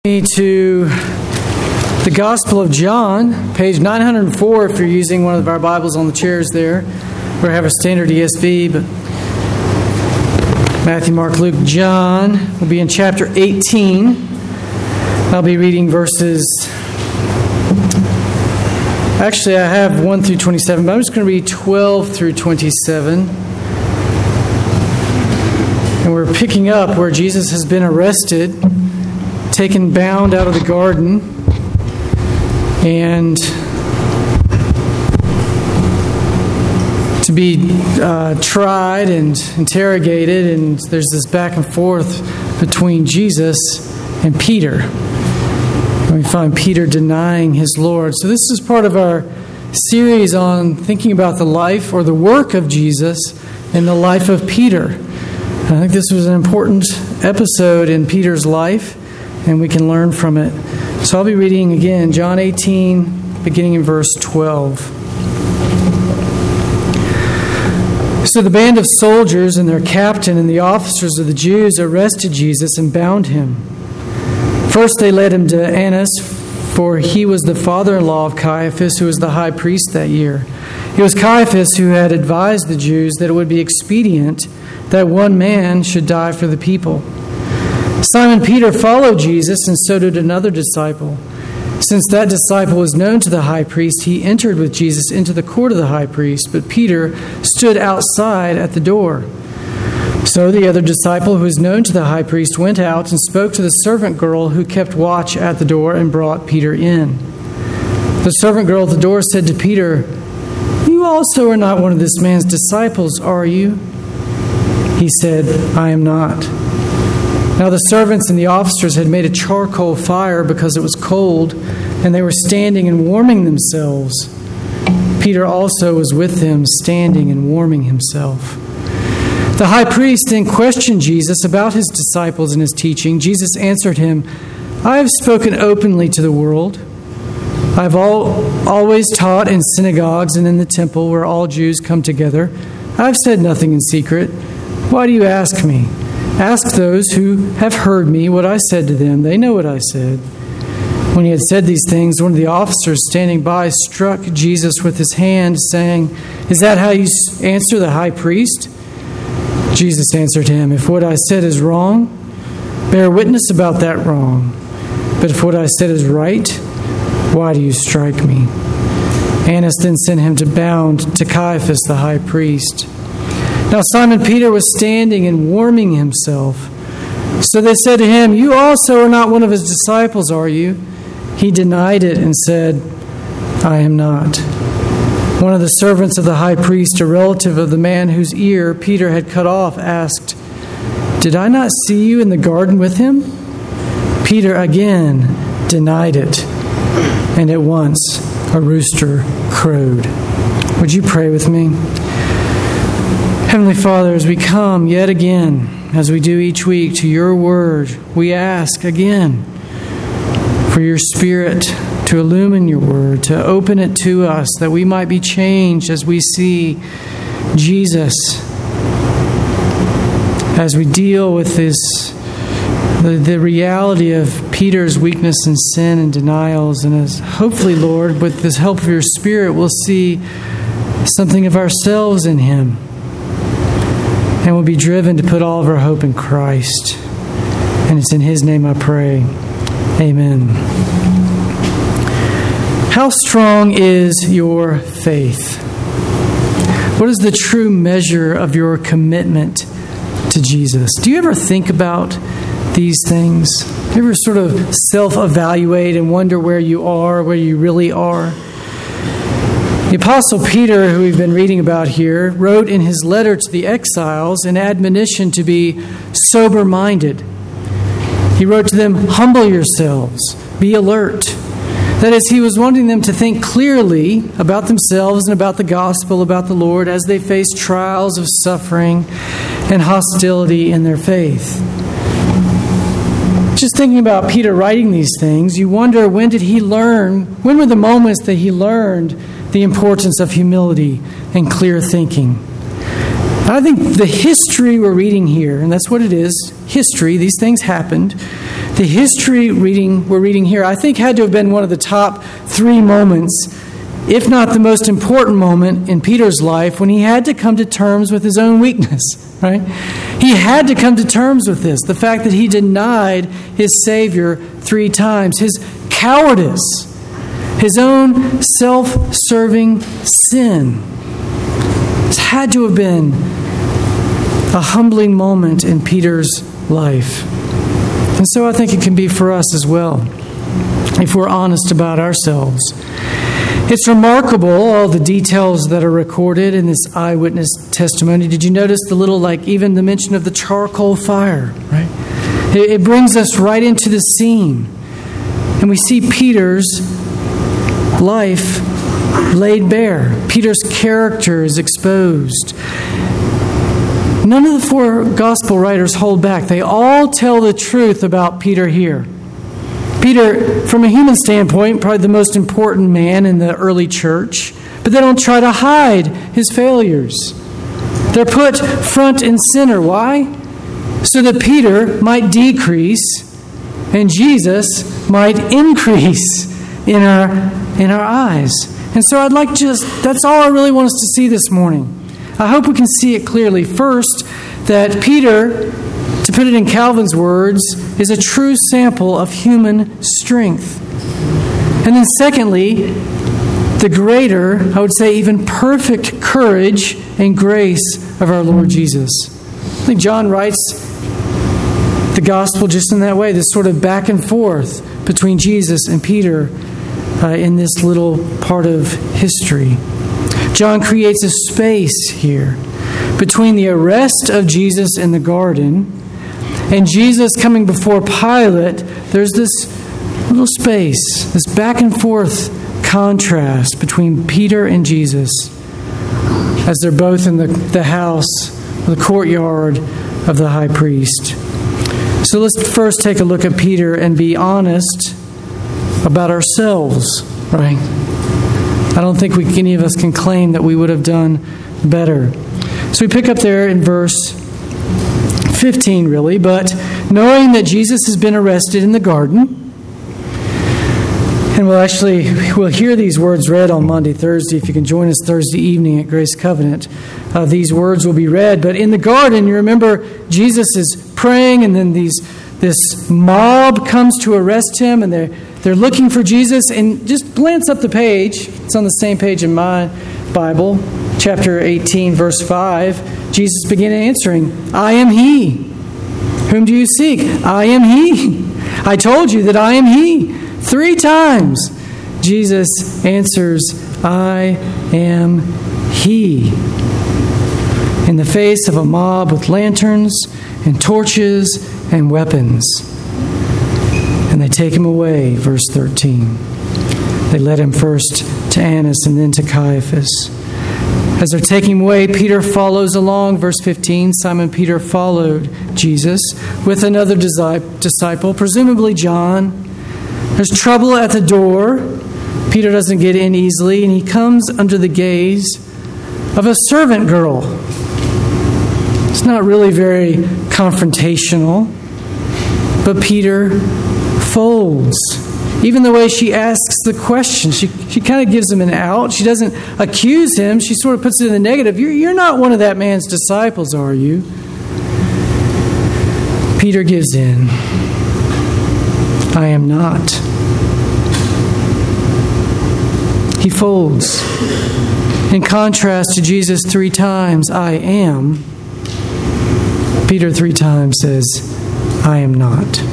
To the Gospel of John, page 904 if you're using one of our Bibles on the chairs there, or have a standard ESV, but Matthew, Mark, Luke, John. We'll be in chapter 18. I'll be reading verses... Actually, I have 1 through 27, but I'm just going to read 12 through 27. And we're picking up where Jesus has been arrested, taken bound out of the garden, and to be tried and interrogated, and there's this back and forth between Jesus and Peter. And we find Peter denying his Lord. So this is part of our series on thinking about the life or the work of Jesus and the life of Peter. And I think this was an important episode in Peter's life, and we can learn from it. So I'll be reading again, John 18, beginning in verse 12. So the band of soldiers and their captain and the officers of the Jews arrested Jesus and bound him. First they led him to Annas, for he was the father-in-law of Caiaphas, who was the high priest that year. It was Caiaphas who had advised the Jews that it would be expedient that one man should die for the people. Simon Peter followed Jesus, and so did another disciple. Since that disciple was known to the high priest, he entered with Jesus into the court of the high priest, but Peter stood outside at the door. So the other disciple, who was known to the high priest, went out and spoke to the servant girl who kept watch at the door and brought Peter in. The servant girl at the door said to Peter, "You also are not one of this man's disciples, are you?" He said, "I am not." Now the servants and the officers had made a charcoal fire because it was cold, and they were standing and warming themselves. Peter also was with them, standing and warming himself. The high priest then questioned Jesus about his disciples and his teaching. Jesus answered him, "I have spoken openly to the world. I have always taught in synagogues and in the temple where all Jews come together. I have said nothing in secret. Why do you ask me? Ask those who have heard me what I said to them. They know what I said." When he had said these things, one of the officers standing by struck Jesus with his hand, saying, "Is that how you answer the high priest?" Jesus answered him, "If what I said is wrong, bear witness about that wrong. But if what I said is right, why do you strike me?" Annas then sent him to bound to Caiaphas the high priest. Now Simon Peter was standing and warming himself. So they said to him, "You also are not one of his disciples, are you?" He denied it and said, "I am not." One of the servants of the high priest, a relative of the man whose ear Peter had cut off, asked, "Did I not see you in the garden with him?" Peter again denied it, and at once a rooster crowed. Would you pray with me? Heavenly Father, as we come yet again, as we do each week, to your word, we ask again for your Spirit to illumine your word, to open it to us, that we might be changed as we see Jesus, as we deal with the reality of Peter's weakness and sin and denials, and as hopefully, Lord, with this help of your Spirit, we'll see something of ourselves in him. And we'll be driven to put all of our hope in Christ. And it's in his name I pray. Amen. How strong is your faith? What is the true measure of your commitment to Jesus? Do you ever think about these things? Do you ever sort of self-evaluate and wonder where you are, where you really are? The Apostle Peter, who we've been reading about here, wrote in his letter to the exiles an admonition to be sober-minded. He wrote to them, "Humble yourselves, be alert." That is, he was wanting them to think clearly about themselves and about the gospel, about the Lord, as they face trials of suffering and hostility in their faith. Just thinking about Peter writing these things, you wonder, when were the moments that he learned the importance of humility and clear thinking? I think the history we're reading here, and that's what it is, history, these things happened. The history we're reading here, I think had to have been one of the top 3 moments, if not the most important moment in Peter's life, when he had to come to terms with his own weakness, right? He had to come to terms with this, the fact that he denied his Savior 3 times, his cowardice, his own self-serving sin. This had to have been a humbling moment in Peter's life. And so I think it can be for us as well, if we're honest about ourselves. It's remarkable, all the details that are recorded in this eyewitness testimony. Did you notice the little, even the mention of the charcoal fire, right? It brings us right into the scene. And we see Peter's life laid bare. Peter's character is exposed. None of the 4 gospel writers hold back. They all tell the truth about Peter here. Peter, from a human standpoint, probably the most important man in the early church, but they don't try to hide his failures. They're put front and center. Why? So that Peter might decrease and Jesus might increase in our eyes. And so that's all I really want us to see this morning. I hope we can see it clearly. First, that Peter, to put it in Calvin's words, is a true sample of human strength. And then secondly, the greater, I would say even perfect courage and grace of our Lord Jesus. I think John writes the gospel just in that way, this sort of back and forth between Jesus and Peter in this little part of history. John creates a space here between the arrest of Jesus in the garden and Jesus coming before Pilate. There's this little space, this back and forth contrast between Peter and Jesus as they're both in the house, the courtyard of the high priest. So let's first take a look at Peter and be honest about ourselves, right? I don't think any of us can claim that we would have done better. So we pick up there in verse 15, really. But knowing that Jesus has been arrested in the garden, and we'll hear these words read on Monday, Thursday. If you can join us Thursday evening at Grace Covenant, these words will be read. But in the garden, you remember Jesus is praying, and then this mob comes to arrest him, and they're looking for Jesus. And just glance up the page. It's on the same page in my Bible, chapter 18, verse 5. Jesus began answering, "I am he. Whom do you seek? I am he. I told you that I am he." 3 times Jesus answers, "I am he," in the face of a mob with lanterns and torches and weapons. And they take him away, verse 13. They led him first to Annas and then to Caiaphas. As they're taking him away, Peter follows along, verse 15. Simon Peter followed Jesus with another disciple, presumably John. There's trouble at the door. Peter doesn't get in easily, and he comes under the gaze of a servant girl. It's not really very confrontational, but Peter folds. Even the way she asks the question, she kind of gives him an out. She doesn't accuse him. She sort of puts it in the negative. You're not one of that man's disciples, are you? Peter gives in. I am not. He folds. In contrast to Jesus 3 times, I am, Peter 3 times says, I am not.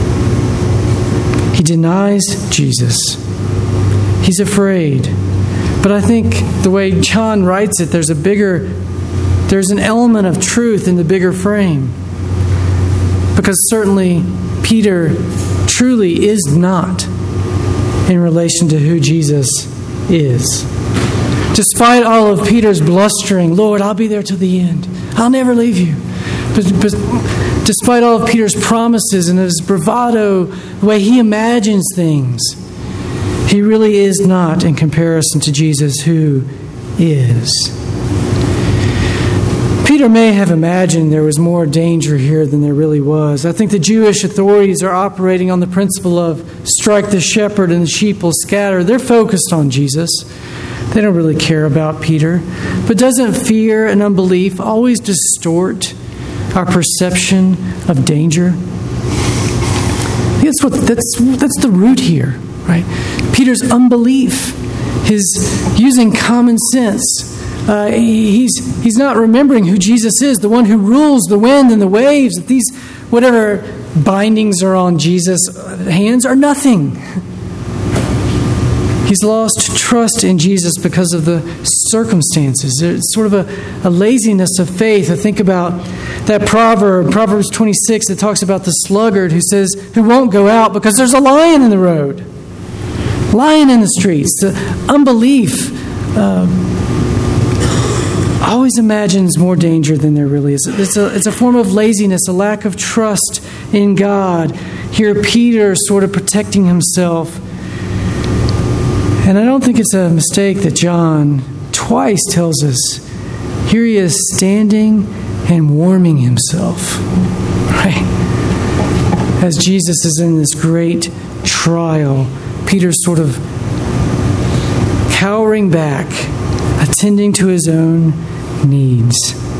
He denies Jesus. He's afraid. But I think the way John writes it, there's an element of truth in the bigger frame. Because certainly Peter truly is not in relation to who Jesus is. Despite all of Peter's blustering, Lord, I'll be there till the end. I'll never leave you. But despite all of Peter's promises and his bravado, the way he imagines things, he really is not in comparison to Jesus, who is. Peter Peter may have imagined there was more danger here than there really was. I think the Jewish authorities are operating on the principle of strike the shepherd and the sheep will scatter. They're focused on Jesus. They don't really care about Peter. But doesn't fear and unbelief always distort our perception of danger? That's the root here, right? Peter's unbelief, his using common sense. He's not remembering who Jesus is, the one who rules the wind and the waves. That these whatever bindings are on Jesus' hands are nothing. He's lost trust in Jesus because of the circumstances. It's sort of a laziness of faith. I think about that proverb, Proverbs 26, that talks about the sluggard who won't go out because there's a lion in the road, lion in the streets. The unbelief always imagines more danger than there really is. It's a form of laziness, a lack of trust in God. Here, Peter sort of protecting himself. And I don't think it's a mistake that John twice tells us. Here he is standing and warming himself, right? As Jesus is in this great trial, Peter's sort of cowering back, attending to his own needs.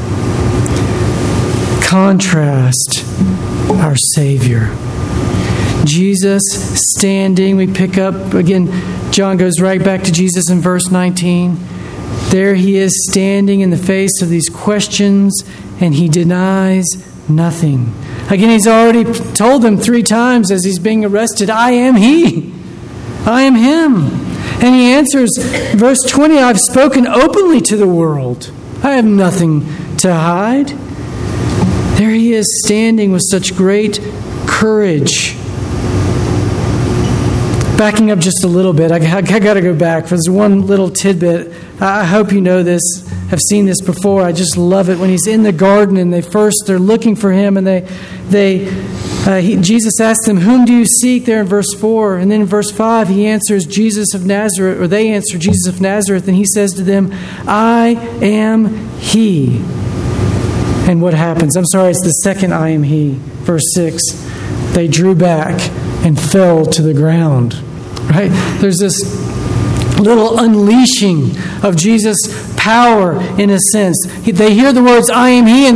Contrast our Savior. Jesus standing, we pick up, again, John goes right back to Jesus in verse 19. There he is standing in the face of these questions, and he denies nothing. Again, he's already told them 3 times as he's being arrested, I am he. I am him. And he answers, verse 20, I've spoken openly to the world. I have nothing to hide. There he is standing with such great courage. Backing up just a little bit, I got to go back. There's one little tidbit. I hope you know this, have seen this before. I just love it when he's in the garden and they're looking for him, and Jesus asks them, "Whom do you seek?" There in verse 4, and then in verse 5, he answers Jesus of Nazareth, or they answer Jesus of Nazareth, and he says to them, "I am he." And what happens? I'm sorry, it's the second "I am he." Verse 6, they drew back and fell to the ground. Right? There's this little unleashing of Jesus' power in a sense. They hear the words "I am he," and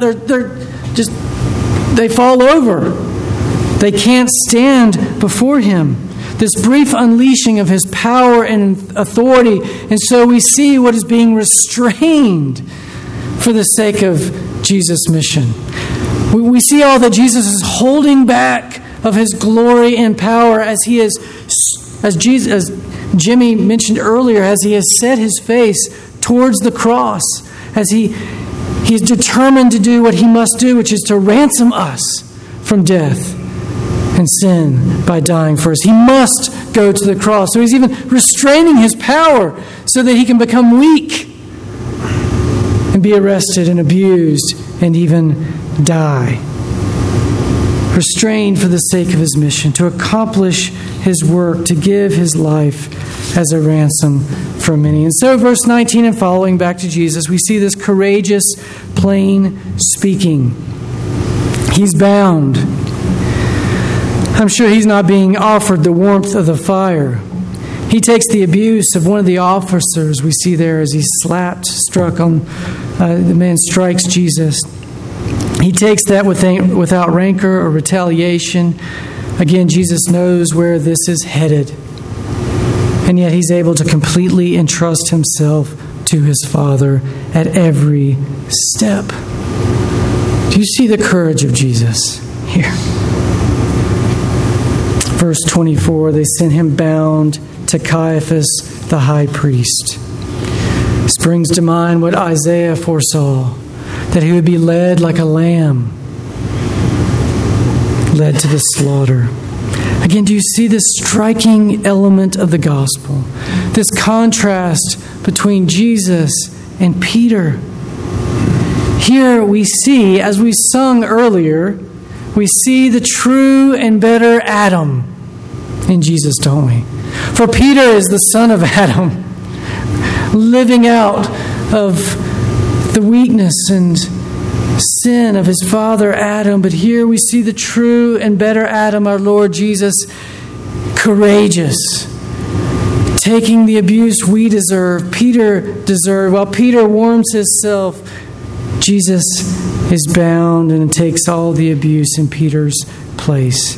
they fall over. They can't stand before him. This brief unleashing of his power and authority, and so we see what is being restrained for the sake of Jesus' mission. We see all that Jesus is holding back of his glory and power as Jimmy mentioned earlier, as he has set his face towards the cross, as he's determined to do what he must do, which is to ransom us from death and sin by dying for us. He must go to the cross. So he's even restraining his power so that he can become weak and be arrested and abused and even die. Restrained for the sake of his mission, to accomplish his work, to give his life as a ransom for many. And so verse 19 and following, back to Jesus, we see this courageous, plain speaking. He's bound. I'm sure he's not being offered the warmth of the fire. He takes the abuse of one of the officers we see there as he's struck on, the man strikes Jesus. He takes that without rancor or retaliation. Again, Jesus knows where this is headed. And yet he's able to completely entrust himself to his Father at every step. Do you see the courage of Jesus here? Verse 24, they sent him bound to Caiaphas, the high priest. This brings to mind what Isaiah foresaw, that he would be led like a lamb, led to the slaughter. Again, do you see this striking element of the gospel? This contrast between Jesus and Peter. Here we see, as we sung earlier, we see the true and better Adam in Jesus, don't we? For Peter is the son of Adam, living out of the weakness and sin of his father Adam, but here we see the true and better Adam, our Lord Jesus, courageous, taking the abuse we deserve, Peter deserved. While Peter warms himself, Jesus is bound and takes all the abuse in Peter's place.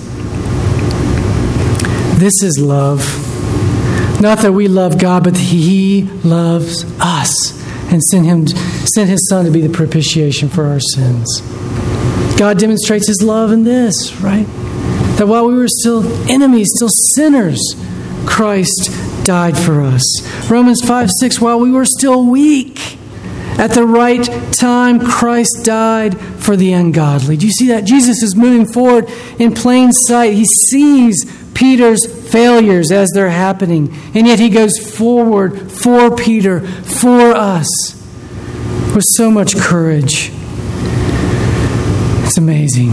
This is love. Not that we love God, but He loves us and sent His Son to be the propitiation for our sins. God demonstrates His love in this, right? That while we were still enemies, still sinners, Christ died for us. Romans 5:6, while we were still weak, at the right time, Christ died for the ungodly. Do you see that? Jesus is moving forward in plain sight. He sees Peter's failures as they're happening, and yet he goes forward for Peter, for us, with so much courage. It's amazing.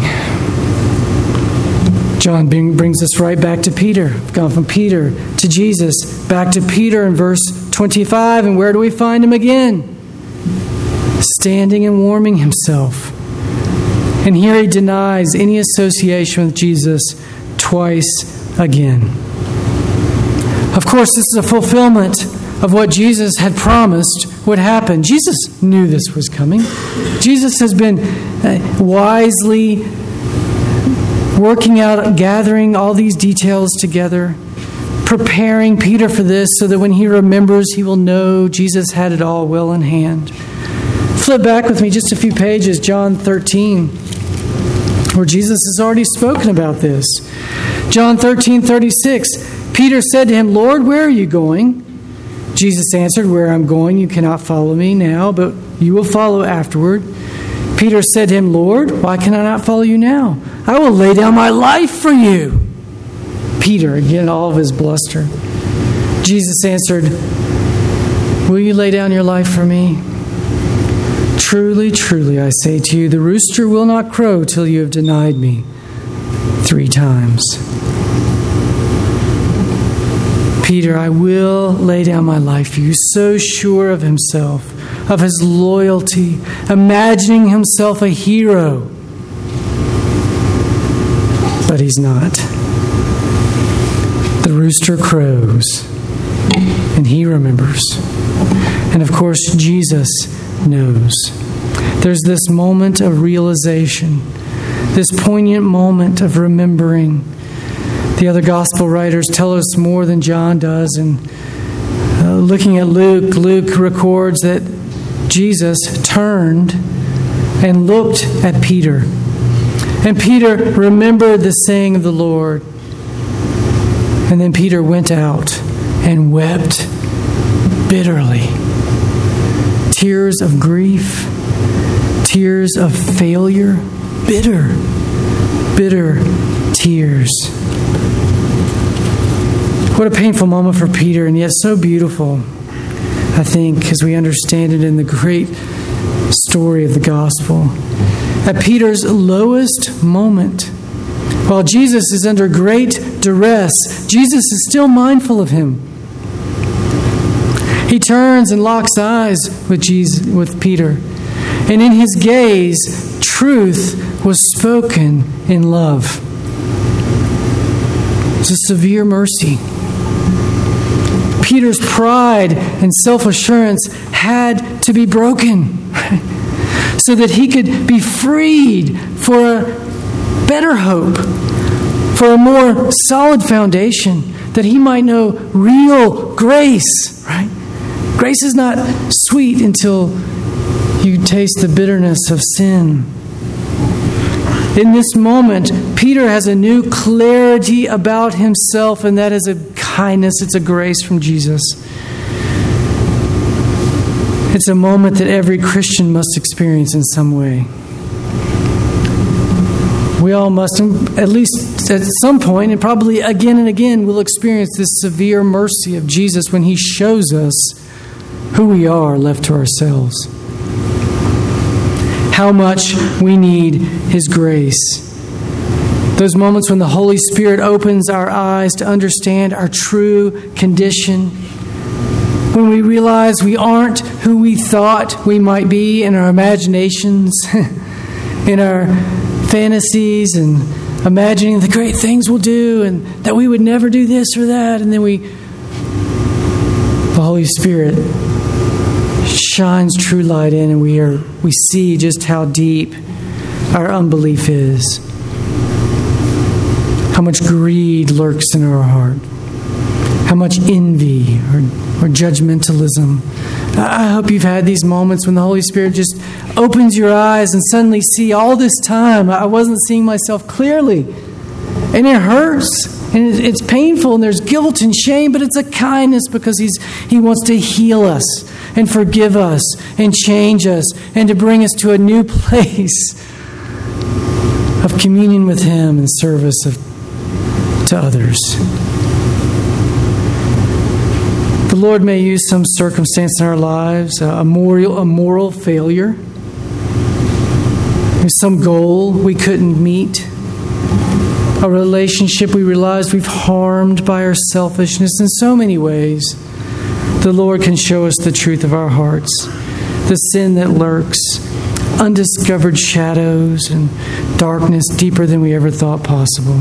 John brings us right back to Peter. We've gone from Peter to Jesus, back to Peter in verse 25, and where do we find him again? Standing and warming himself. And here he denies any association with Jesus twice again. Of course, this is a fulfillment of what Jesus had promised would happen. Jesus knew this was coming. Jesus has been wisely working out, gathering all these details together, preparing Peter for this so that when he remembers, he will know Jesus had it all well in hand. Flip back with me just a few pages, John 13, where Jesus has already spoken about this. John 13:36, Peter said to him, Lord, where are you going? Jesus answered, where I'm going, you cannot follow me now, but you will follow afterward. Peter said to him, Lord, why can I not follow you now? I will lay down my life for you. Peter, again, all of his bluster. Jesus answered, will you lay down your life for me? Truly, truly, I say to you, the rooster will not crow till you have denied me 3 times. Peter, I will lay down my life for you, so sure of himself, of his loyalty, imagining himself a hero. But he's not. The rooster crows, and he remembers. And of course, Jesus knows. There's this moment of realization, this poignant moment of remembering. The other gospel writers tell us more than John does. And looking at Luke records that Jesus turned and looked at Peter. And Peter remembered the saying of the Lord. And then Peter went out and wept bitterly. Tears of grief, tears of failure, bitter tears. What a painful moment for Peter, and yet so beautiful, I think, as we understand it in the great story of the gospel. At Peter's lowest moment, while Jesus is under great duress, Jesus is still mindful of him. He turns and locks eyes with Peter. And in his gaze, truth was spoken in love. It's a severe mercy. Peter's pride and self-assurance had to be broken so that he could be freed for a better hope, for a more solid foundation, that he might know real grace, right? Grace is not sweet until you taste the bitterness of sin. In this moment, Peter has a new clarity about himself, and that is a kindness, it's a grace from Jesus. It's a moment that every Christian must experience in some way. We all must, at least at some point, and probably again and again, will experience this severe mercy of Jesus when he shows us who we are left to ourselves. How much we need his grace. Those moments when the Holy Spirit opens our eyes to understand our true condition. When we realize we aren't who we thought we might be in our imaginations, in our fantasies, and imagining the great things we'll do and that we would never do this or that. And then the Holy Spirit shines true light in, and we see just how deep our unbelief is. How much greed lurks in our heart. How much envy or judgmentalism. I hope you've had these moments when the Holy Spirit just opens your eyes and suddenly see all this time I wasn't seeing myself clearly. And it hurts. And it's painful, and there's guilt and shame, but it's a kindness because He wants to heal us and forgive us and change us and to bring us to a new place of communion with Him and service to others. The Lord may use some circumstance in our lives, a moral failure, some goal we couldn't meet, a relationship we realized we've harmed by our selfishness. In so many ways, the Lord can show us the truth of our hearts, the sin that lurks, undiscovered shadows and darkness deeper than we ever thought possible.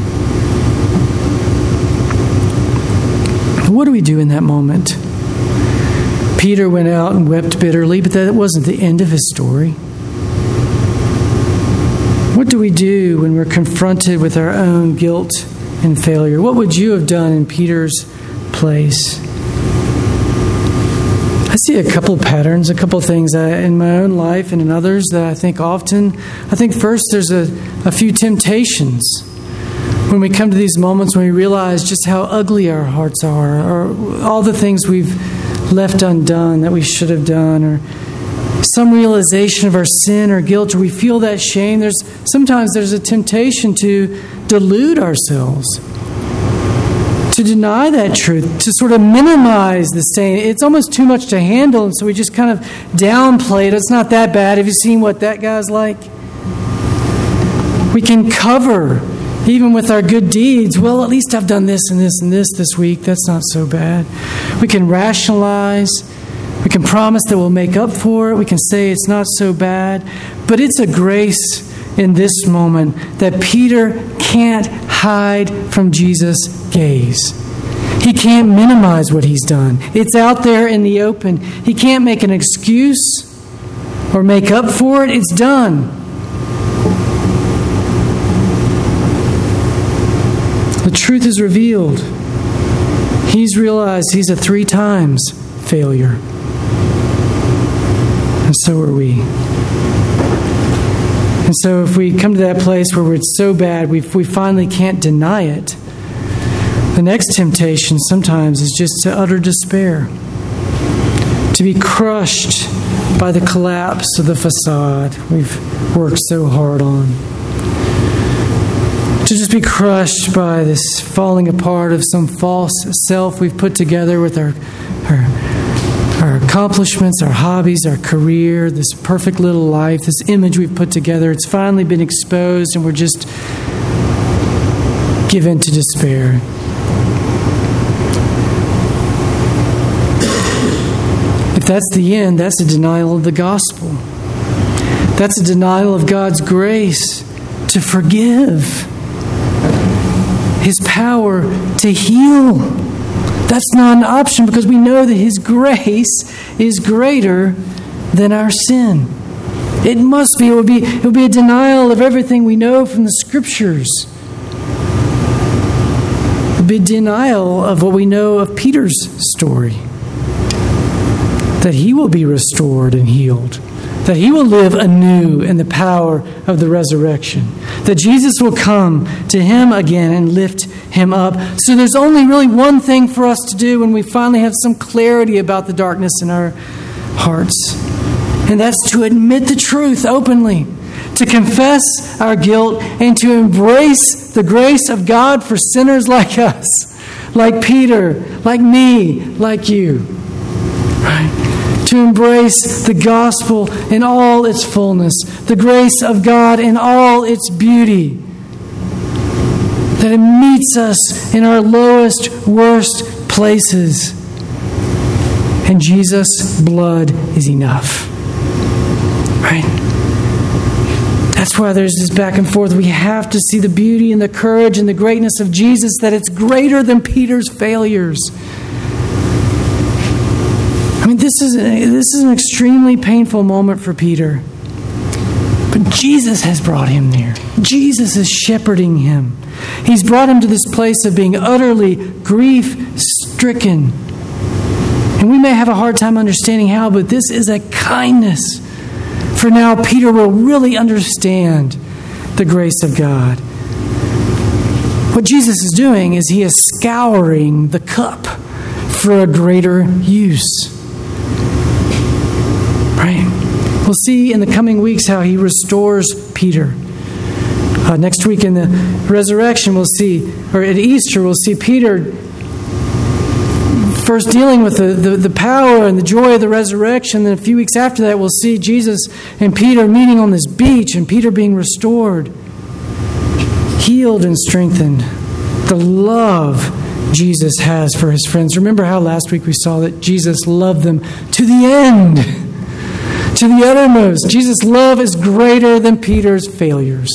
What do we do in that moment? Peter went out and wept bitterly, but that wasn't the end of his story. What do we do when we're confronted with our own guilt and failure? What would you have done in Peter's place? I see a couple patterns, a couple things in my own life and in others that I think often. I think first there's a few temptations. When we come to these moments when we realize just how ugly our hearts are, or all the things we've left undone that we should have done, or some realization of our sin or guilt, or we feel that shame, sometimes there's a temptation to delude ourselves, to deny that truth, to sort of minimize the stain. It's almost too much to handle, and so we just kind of downplay it. It's not that bad. Have you seen what that guy's like? We can cover, even with our good deeds. Well, at least I've done this and this and this week. That's not so bad. We can rationalize. We can promise that we'll make up for it. We can say it's not so bad. But it's a grace in this moment that Peter can't hide from Jesus' gaze. He can't minimize what he's done. It's out there in the open. He can't make an excuse or make up for it. It's done. The truth is revealed. He's realized he's a 3 times failure. And so are we. And so if we come to that place where it's so bad, we finally can't deny it, the next temptation sometimes is just to utter despair, to be crushed by the collapse of the facade we've worked so hard on, to just be crushed by this falling apart of some false self we've put together with our accomplishments, our hobbies, our career, this perfect little life, this image we've put together. It's finally been exposed, and we're just given to despair. If that's the end, that's a denial of the gospel. That's a denial of God's grace to forgive, His power to heal. That's not an option because we know that His grace is greater than our sin. It must be. It would be a denial of everything we know from the Scriptures. It would be a denial of what we know of Peter's story. That he will be restored and healed. That he will live anew in the power of the resurrection. That Jesus will come to him again and lift him up. So there's only really one thing for us to do when we finally have some clarity about the darkness in our hearts. And that's to admit the truth openly. To confess our guilt and to embrace the grace of God for sinners like us. Like Peter, like me, like you. Right? To embrace the gospel in all its fullness, the grace of God in all its beauty, that it meets us in our lowest, worst places, And Jesus' blood is enough. Right? That's why there's this back and forth. We have to see the beauty and the courage and the greatness of Jesus, that it's greater than Peter's failures. I mean, this is an extremely painful moment for Peter. But Jesus has brought him there. Jesus is shepherding him. He's brought him to this place of being utterly grief-stricken. And we may have a hard time understanding how, but this is a kindness. For now, Peter will really understand the grace of God. What Jesus is doing is he is scouring the cup for a greater use. Right? We'll see in the coming weeks how he restores Peter. Next week in the resurrection, we'll see, or at Easter, we'll see Peter first dealing with the power and the joy of the resurrection. Then a few weeks after that, we'll see Jesus and Peter meeting on this beach and Peter being restored, healed and strengthened. The love Jesus has for his friends. Remember how last week we saw that Jesus loved them to the end, to the uttermost. Jesus' love is greater than Peter's failures.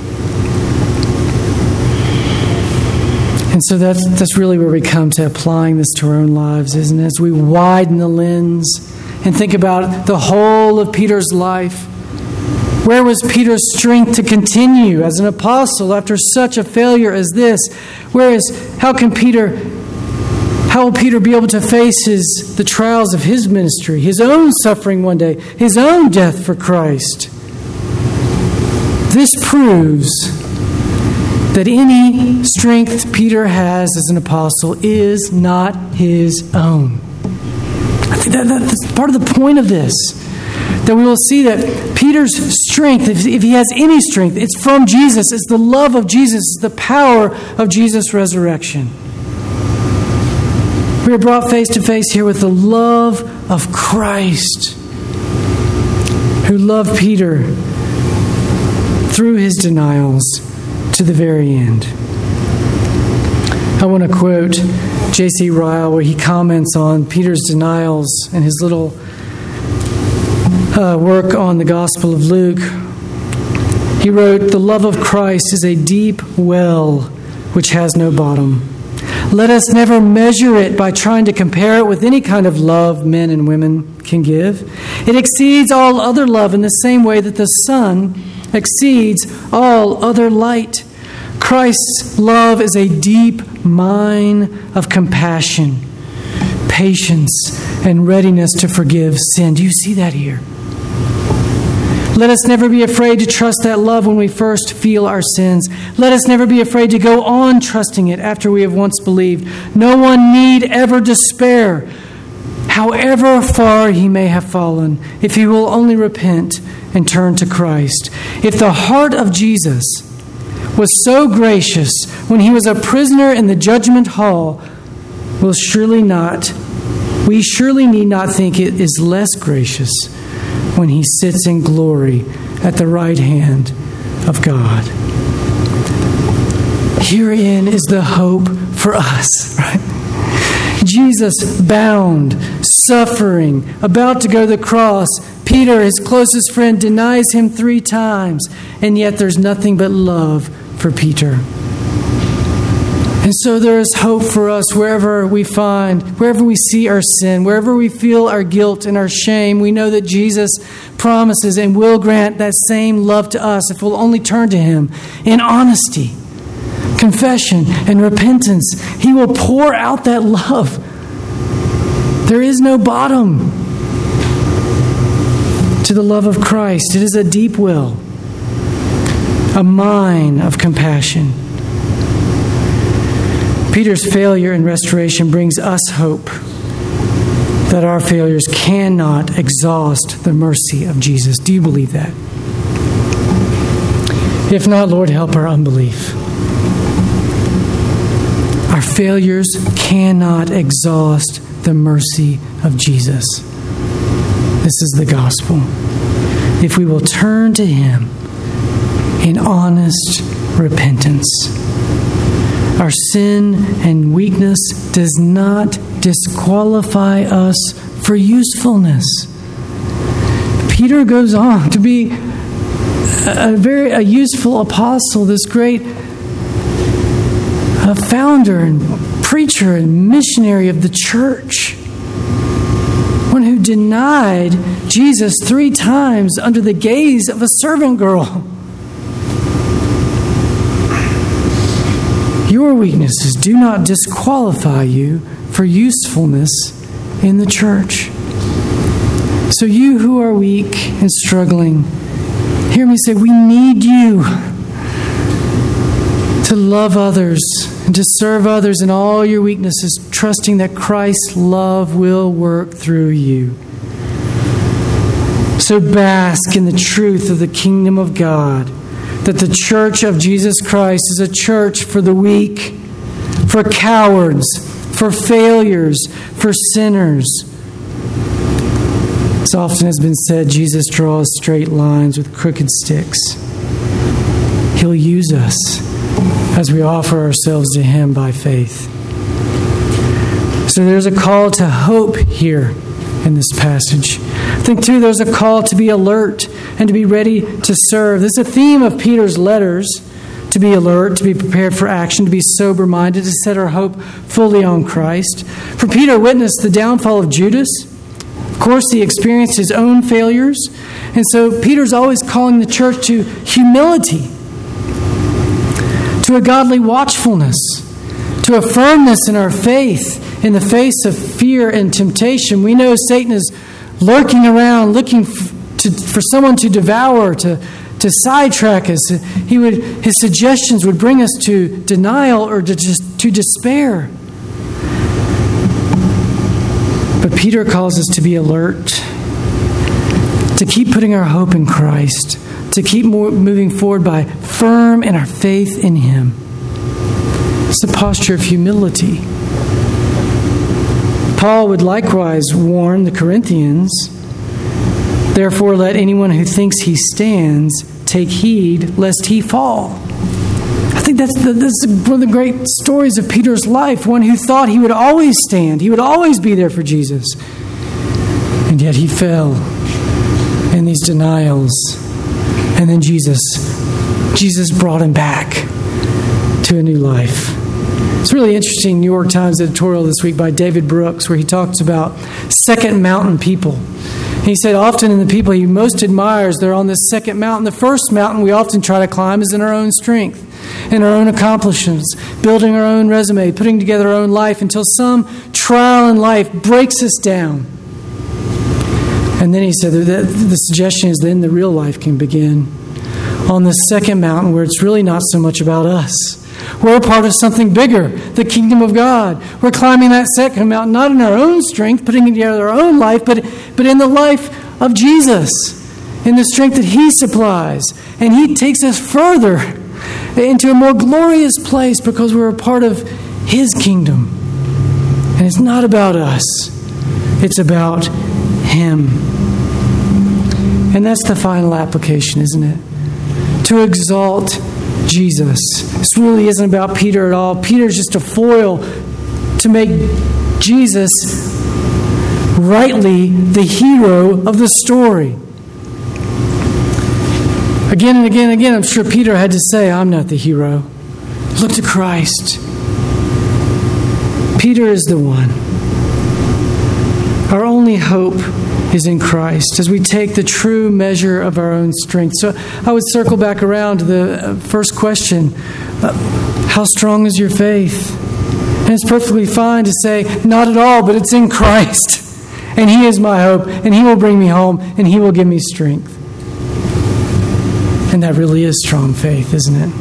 And so that's really where we come to applying this to our own lives, isn't it? As we widen the lens and think about the whole of Peter's life. Where was Peter's strength to continue as an apostle after such a failure as this? How will Peter be able to face the trials of his ministry, his own suffering one day, his own death for Christ? This proves that any strength Peter has as an apostle is not his own. I think that's part of the point of this. That we will see that Peter's strength, if he has any strength, it's from Jesus. It's the love of Jesus. It's the power of Jesus' resurrection. We are brought face to face here with the love of Christ, who loved Peter through his denials to the very end. I want to quote J.C. Ryle, where he comments on Peter's denials in his little work on the Gospel of Luke. He wrote, "The love of Christ is a deep well which has no bottom. Let us never measure it by trying to compare it with any kind of love men and women can give. It exceeds all other love in the same way that the sun exceeds all other light. Christ's love is a deep mine of compassion, patience, and readiness to forgive sin." Do you see that here? Let us never be afraid to trust that love when we first feel our sins. Let us never be afraid to go on trusting it after we have once believed. No one need ever despair, however far he may have fallen, if he will only repent and turn to Christ. If the heart of Jesus was so gracious when he was a prisoner in the judgment hall, we surely need not think it is less gracious when he sits in glory at the right hand of God. Herein is the hope for us, right? Jesus bound, suffering, about to go to the cross. Peter, his closest friend, denies him 3 times, and yet there's nothing but love for Peter. And so there is hope for us wherever we see our sin, wherever we feel our guilt and our shame. We know that Jesus promises and will grant that same love to us if we'll only turn to him in honesty, confession, and repentance. He will pour out that love. There is no bottom to the love of Christ. It is a deep well, a mine of compassion. Peter's failure in restoration brings us hope that our failures cannot exhaust the mercy of Jesus. Do you believe that? If not, Lord, help our unbelief. Our failures cannot exhaust the mercy of Jesus. This is the gospel. If we will turn to him in honest repentance, our sin and weakness does not disqualify us for usefulness. Peter goes on to be a useful apostle, this great founder and preacher and missionary of the church. One who denied Jesus 3 times under the gaze of a servant girl. Your weaknesses do not disqualify you for usefulness in the church. So you who are weak and struggling, hear me say, we need you to love others and to serve others in all your weaknesses, trusting that Christ's love will work through you. So bask in the truth of the kingdom of God, that the church of Jesus Christ is a church for the weak, for cowards, for failures, for sinners. As often has been said, Jesus draws straight lines with crooked sticks. He'll use us as we offer ourselves to Him by faith. So there's a call to hope here in this passage. I think, too, there's a call to be alert and to be ready to serve. This is a theme of Peter's letters, to be alert, to be prepared for action, to be sober-minded, to set our hope fully on Christ. For Peter witnessed the downfall of Judas. Of course, he experienced his own failures. And so Peter's always calling the church to humility, to a godly watchfulness, to a firmness in our faith in the face of fear and temptation. We know Satan is lurking around, looking for someone to devour, to sidetrack us. His suggestions would bring us to denial or to despair. But Peter calls us to be alert, to keep putting our hope in Christ, to keep moving forward by firm in our faith in Him. It's a posture of humility. Paul would likewise warn the Corinthians, therefore let anyone who thinks he stands take heed lest he fall. I think that's one of the great stories of Peter's life, one who thought he would always stand, he would always be there for Jesus. And yet he fell in these denials. And then Jesus brought him back to a new life. It's really interesting, New York Times editorial this week by David Brooks, where he talks about second mountain people. He said often in the people he most admires, they're on this second mountain. The first mountain we often try to climb is in our own strength, in our own accomplishments, building our own resume, putting together our own life until some trial in life breaks us down. And then he said that the suggestion is then the real life can begin on the second mountain, where it's really not so much about us. We're a part of something bigger, the kingdom of God. We're climbing that second mountain, not in our own strength, putting together our own life, but in the life of Jesus, in the strength that He supplies. And He takes us further into a more glorious place because we're a part of His kingdom. And it's not about us. It's about Him. And that's the final application, isn't it? To exalt Jesus. This really isn't about Peter at all. Peter's just a foil to make Jesus rightly the hero of the story. Again and again and again, I'm sure Peter had to say, I'm not the hero. Look to Christ. Peter is the one. Our only hope is in Christ as we take the true measure of our own strength. So I would circle back around to the first question. How strong is your faith? And it's perfectly fine to say, not at all, but it's in Christ. And He is my hope, and He will bring me home, and He will give me strength. And that really is strong faith, isn't it?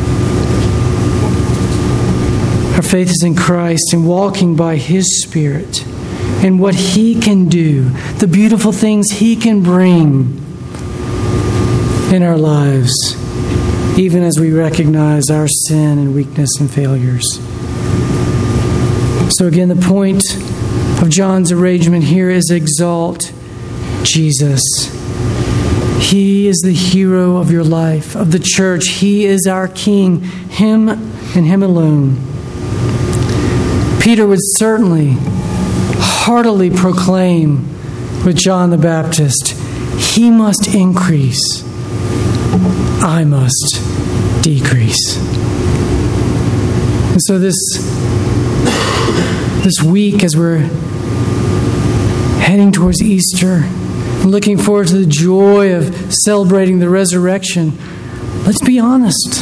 Our faith is in Christ and walking by His Spirit and what He can do, the beautiful things He can bring in our lives, even as we recognize our sin and weakness and failures. So again, the point of John's arrangement here is exalt Jesus. He is the hero of your life, of the church. He is our King, Him and Him alone. Peter would certainly heartily proclaim with John the Baptist, He must increase, I must decrease. And so this week, as we're heading towards Easter, looking forward to the joy of celebrating the resurrection, let's be honest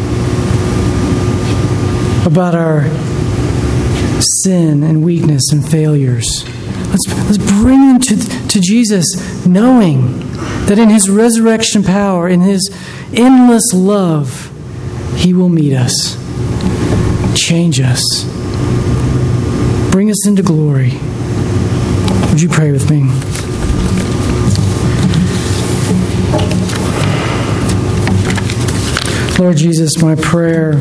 about our sin and weakness and failures. Let's bring them to Jesus, knowing that in His resurrection power, in His endless love, He will meet us, change us, bring us into glory. Would you pray with me? Lord Jesus, my prayer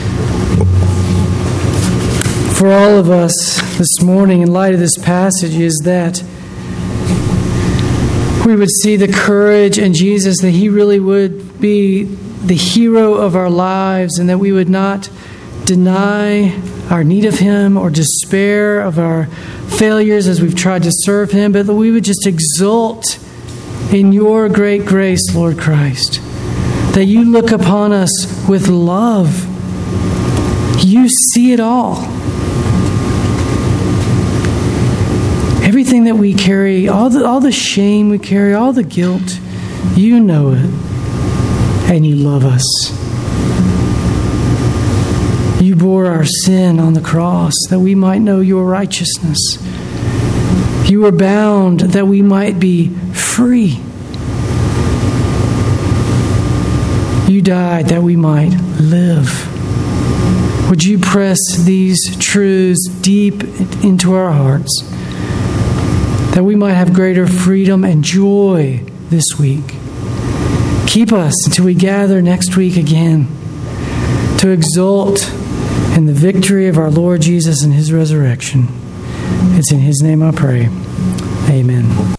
for all of us this morning in light of this passage is that we would see the courage in Jesus, that He really would be the hero of our lives, and that we would not deny our need of Him or despair of our failures as we've tried to serve Him, but that we would just exult in Your great grace, Lord Christ, that You look upon us with love. You see it all. Everything that we carry, all the shame we carry, all the guilt, You know it, and You love us. You bore our sin on the cross that we might know Your righteousness. You were bound that we might be free. You died that we might live. Would You press these truths deep into our hearts, that we might have greater freedom and joy this week. Keep us until we gather next week again to exult in the victory of our Lord Jesus and His resurrection. It's in His name I pray. Amen.